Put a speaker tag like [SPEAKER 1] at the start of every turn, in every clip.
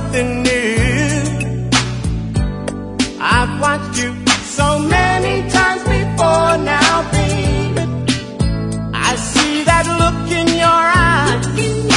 [SPEAKER 1] something new. I've watched you so many times before now, baby. I see that look in your eyes,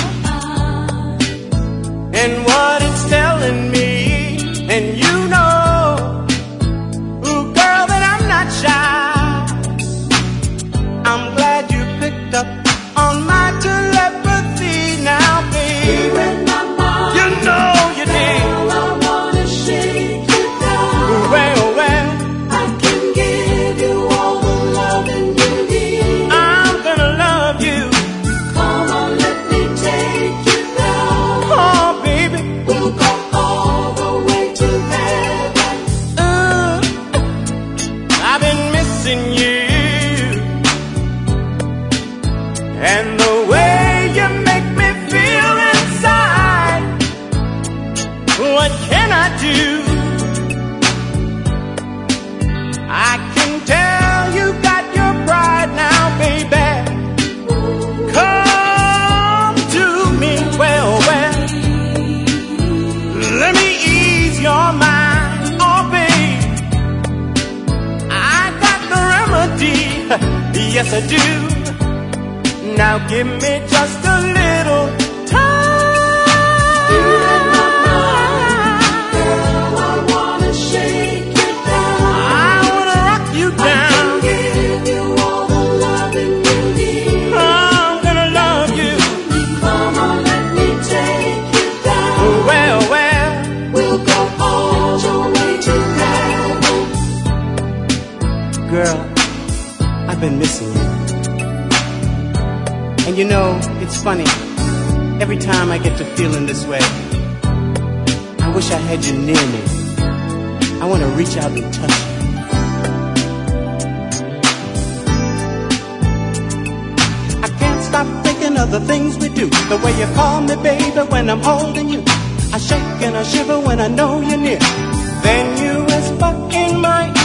[SPEAKER 1] and what it's telling me. And you know, ooh, girl, that I'm not shy. I'm glad you picked up on my telepathy now, baby. You know you did.
[SPEAKER 2] Girl, I wanna shake you down.
[SPEAKER 1] Well,
[SPEAKER 2] I can give you all the loving you need.
[SPEAKER 1] I'm gonna love you.
[SPEAKER 2] Come on, let me take you down.
[SPEAKER 1] Oh, baby.
[SPEAKER 2] We'll go all the way to heaven.
[SPEAKER 1] I've been missing you, and the way you make me feel inside. What can I do? I can tell you got your pride now, baby. Come to me, well, let me ease your mind, oh babe. I got the remedy, yes I do. Now give me just a little time.
[SPEAKER 2] Girl, I wanna shake you down.
[SPEAKER 1] I wanna rock you down.
[SPEAKER 2] Give you all the loving you need.
[SPEAKER 1] I'm gonna love you.
[SPEAKER 2] Come on, let me take you down.
[SPEAKER 1] Well,
[SPEAKER 2] We'll go all the way to heaven.
[SPEAKER 1] girl, I've been missing you. And you know, it's funny, every time I get to feeling this way, I wish I had you near me. I want to reach out and touch you. I can't stop thinking of the things we do. The way you call me baby when I'm holding you. I shake and I shiver when I know you're near. Then you whisper in my